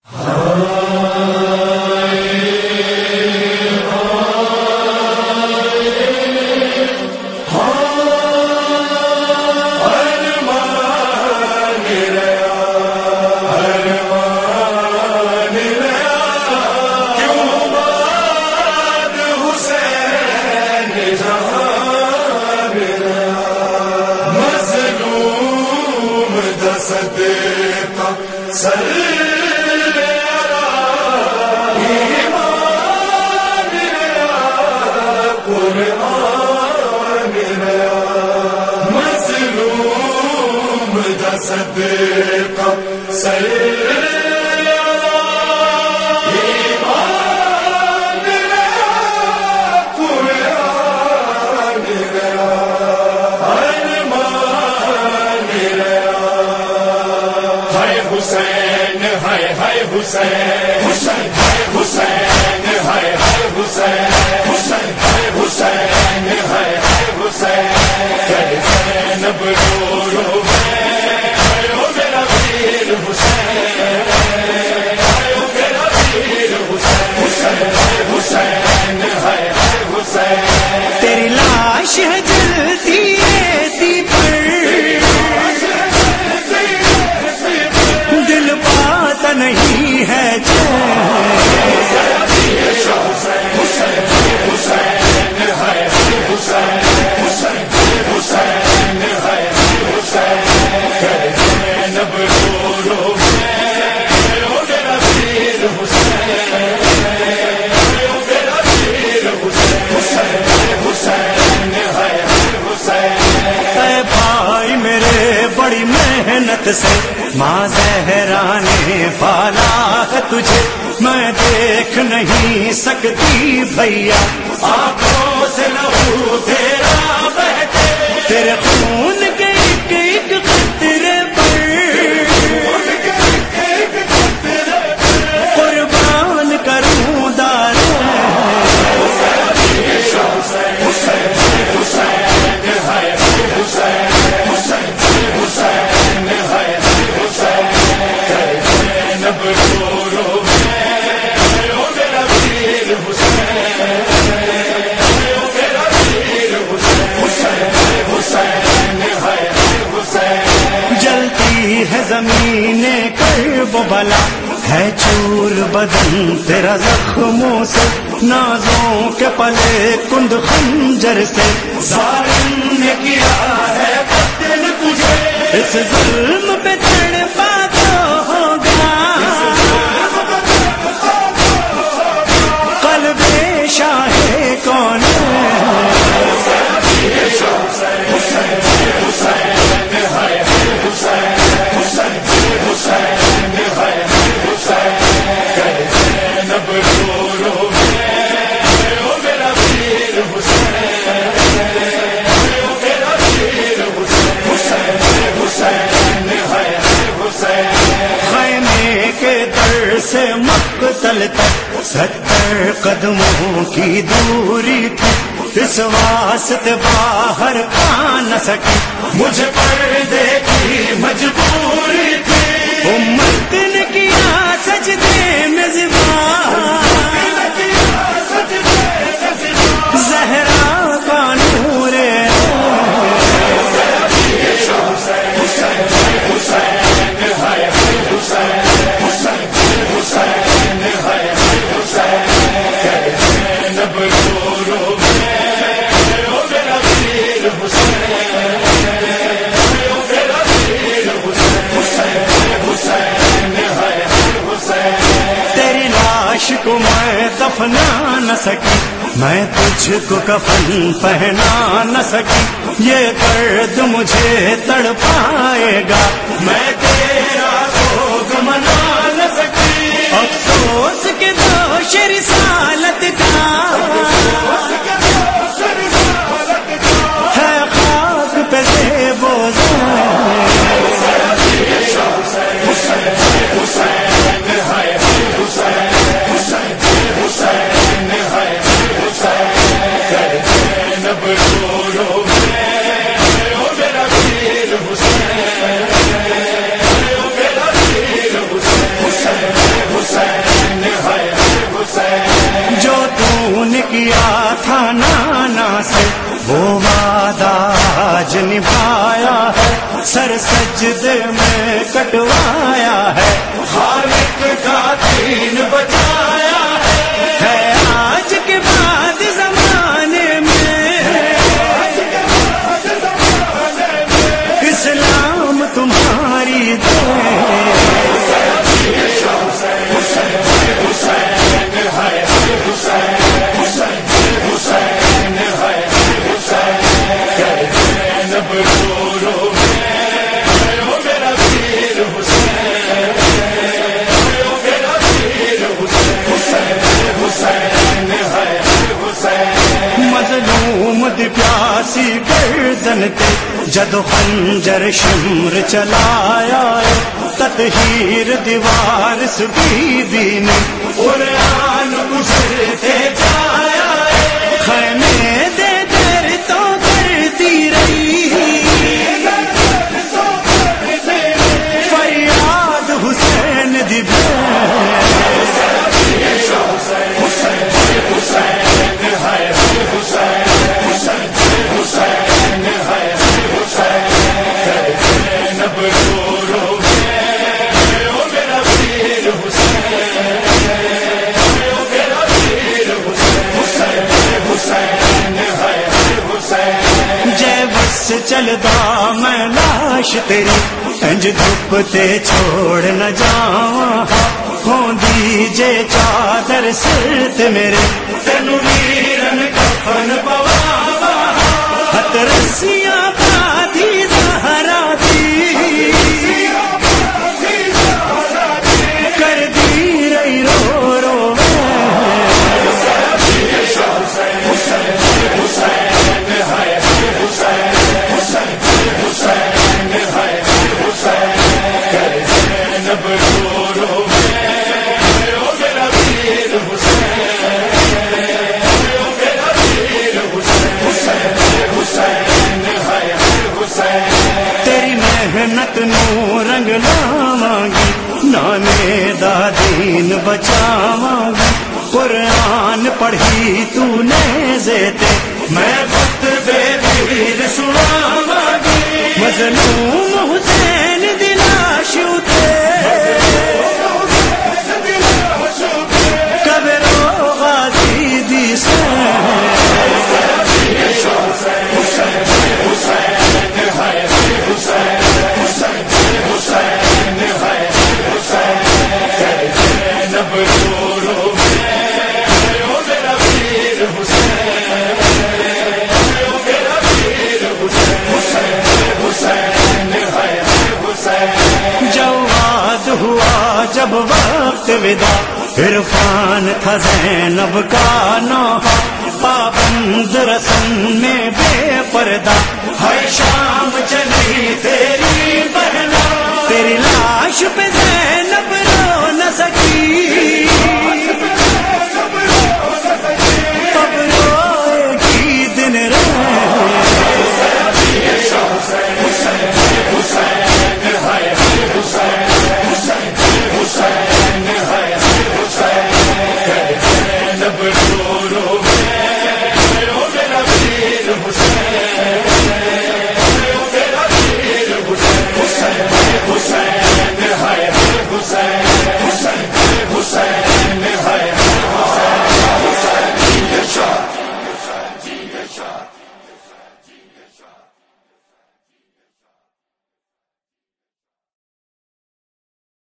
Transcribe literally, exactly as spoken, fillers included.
تیری لاش ہے جلتی ریتی پر، دل پاتا نہیں ہے سے ماں زہرا نے پالا ہے تجھے، میں دیکھ نہیں سکتی بھیا آنکھوں سے لہو تیرا بہتے، تیرے خون کے ایک ایک قطرے پر قربان کروں دار زمین کرب بلا ہے چور بدن تیرا زخموں سے، نازوں کے پلے کند خنجر سے ظالم نے کیا ہے قتل تجھے، اس ظلم پہ تڑپا تو ہوگا قلب شاہ کون سے مقتل تک ستر قدموں کی دوری تھی، اس واسطے باہر آ نہ سکی، مجھے پردے کی مجبوری تھی، امت نے کیا سجدے میں زہرا کا نور کو میں دفنا نہ سکی، میں تجھ کو کفن پہنا نہ سکی، یہ درد مجھے تڑپائے گا، میں تیرا سوگ منا نہ سکی، افسوس کے دوش رسالت کا ہے خاک پہ زیب و زار کٹوایا ہے، خالق کا دین بچایا ہے، آج کے بعد زمانے میں اسلام تمہاری پیاسی گردن تے جدو خنجر شمر چلایا ہے، تطہیر دیوار اس بی بی نے قرآن گزرتے جایا ہے، خیمے دے در تو کرتی رہی فریاد حسین دی چلدا میں لاش تیری انج دھپتے چھوڑ نہ جاواں، ہوندی جے چادر سر تے میرے تینوں ویرن کفن پواواں، ہتھ رسیاں باندھی زہرا دی کر دی رہی رو رو محنت نو رنگ لاواں گی، نانے دا دین بچاواں گی، قرآن پڑھی تو نیزے تے میں خطبے پیر سناواں گی، مظلوم حسین دی لاش اتے قبرو غازی دی سین جب وقت ودا عرفان تھا زینب کا نوحہ، پابند رسم میں بے پردہ ہر شام چلی تیری بہنا، تیری لاش پہ زینب